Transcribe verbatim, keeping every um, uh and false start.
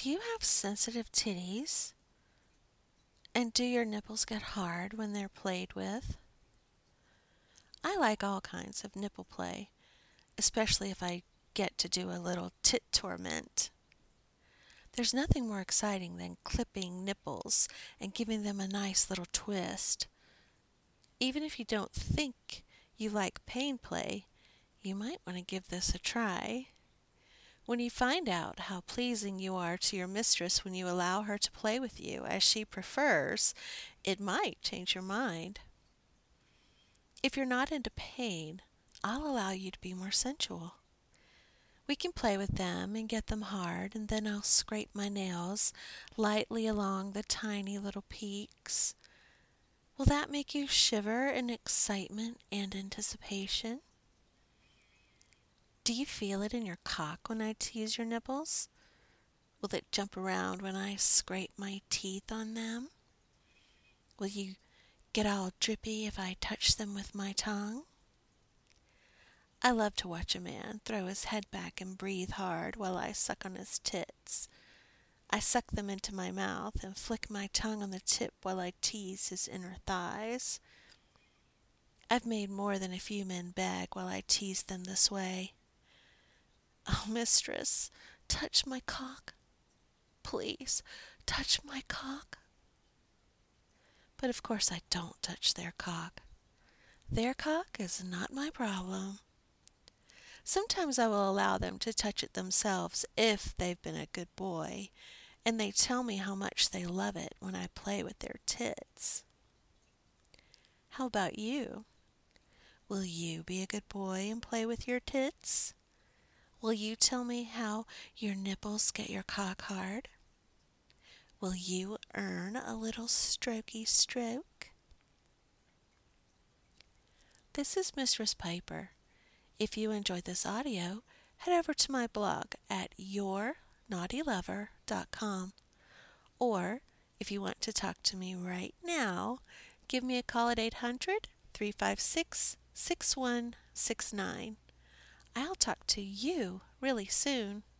Do you have sensitive titties? And do your nipples get hard when they're played with? I like all kinds of nipple play, especially if I get to do a little tit torment. There's nothing more exciting than clipping nipples and giving them a nice little twist. Even if you don't think you like pain play, you might want to give this a try. When you find out how pleasing you are to your mistress when you allow her to play with you as she prefers, it might change your mind. If you're not into pain, I'll allow you to be more sensual. We can play with them and get them hard, and then I'll scrape my nails lightly along the tiny little peaks. Will that make you shiver in excitement and anticipation? Do you feel it in your cock when I tease your nipples? Will it jump around when I scrape my teeth on them? Will you get all drippy if I touch them with my tongue? I love to watch a man throw his head back and breathe hard while I suck on his tits. I suck them into my mouth and flick my tongue on the tip while I tease his inner thighs. I've made more than a few men beg while I tease them this way. Oh, mistress, touch my cock. Please, touch my cock. But of course I don't touch their cock. Their cock is not my problem. Sometimes I will allow them to touch it themselves if they've been a good boy, and they tell me how much they love it when I play with their tits. How about you? Will you be a good boy and play with your tits? Will you tell me how your nipples get your cock hard? Will you earn a little strokey stroke? This is Mistress Piper. If you enjoyed this audio, head over to my blog at your naughty lover dot com. Or, if you want to talk to me right now, give me a call at eight hundred, three five six, six one six nine. I'll talk to you really soon.